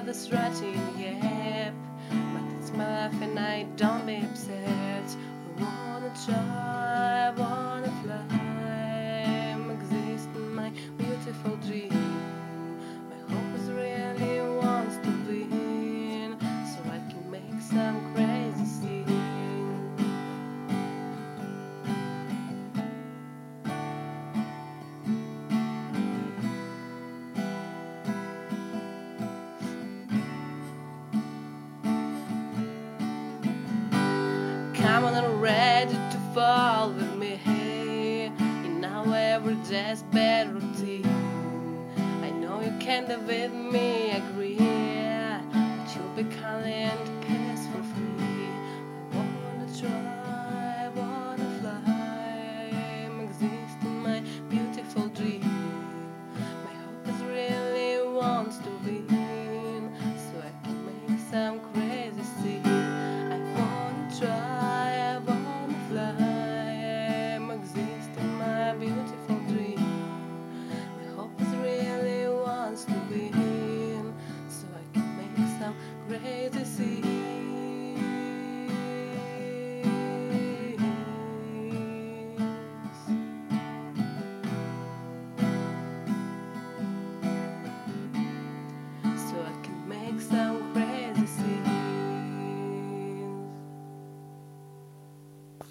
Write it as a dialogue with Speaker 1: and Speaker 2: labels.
Speaker 1: the stretching gap. But it's my life and I don't be upset. I wanna try, I wanna fly, exist in my beautiful dream. My hope is really wants to win, so I can make some crazy scene. Come on and ready to fall with me in our everyday's bad routine. I know you can't live with me, agree, but you'll be kind and